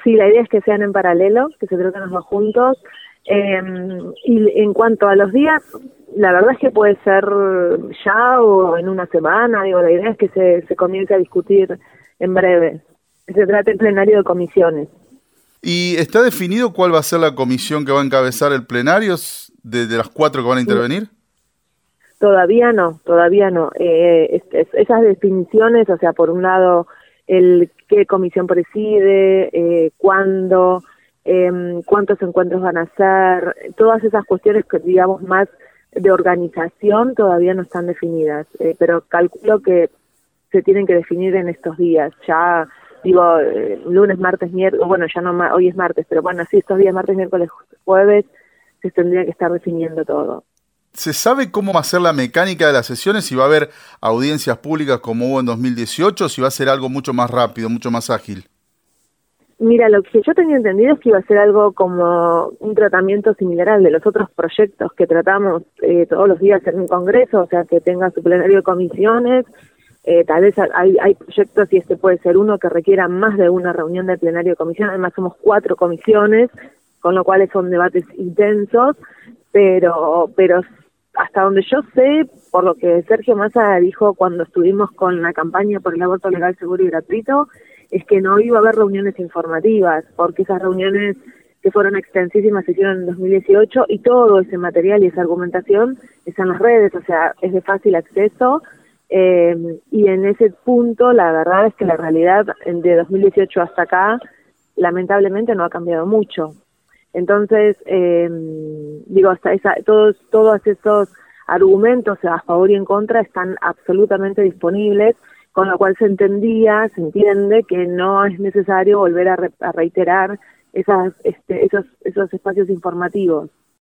Sí, la idea es que sean en paralelo, que se traten los dos juntos. Y en cuanto a los días, la verdad es que puede ser ya o en una semana. Digo, la idea es que se comience a discutir en breve. Se trata en plenario de comisiones. ¿Y está definido cuál va a ser la comisión que va a encabezar el plenario de las 4 que van a intervenir? Todavía no. Esas definiciones, o sea, por un lado, qué comisión preside, cuándo, cuántos encuentros van a hacer, todas esas cuestiones que, digamos, más de organización todavía no están definidas, pero calculo que se tienen que definir en estos días, ya digo, lunes, martes, miércoles, bueno, ya no, hoy es martes, pero bueno, sí, estos días, martes, miércoles, jueves, se tendría que estar definiendo todo. ¿Se sabe cómo va a ser la mecánica de las sesiones? Si va a haber audiencias públicas como hubo en 2018, o si va a ser algo mucho más rápido, mucho más ágil. Mira, lo que yo tenía entendido es que iba a ser algo como un tratamiento similar al de los otros proyectos que tratamos todos los días en un congreso, o sea, que tenga su plenario de comisiones. Tal vez hay proyectos, y este puede ser uno, que requiera más de una reunión de plenario de comisión. Además somos 4 comisiones, con lo cual son debates intensos, pero hasta donde yo sé, por lo que Sergio Massa dijo cuando estuvimos con la campaña por el aborto legal, seguro y gratuito, es que no iba a haber reuniones informativas, porque esas reuniones que fueron extensísimas se hicieron en 2018 y todo ese material y esa argumentación está en las redes, o sea, es de fácil acceso. Y en ese punto la verdad es que la realidad de 2018 hasta acá lamentablemente no ha cambiado mucho. Entonces, digo, todos esos argumentos a favor y en contra están absolutamente disponibles, con lo cual se entiende que no es necesario volver a reiterar esos espacios informativos.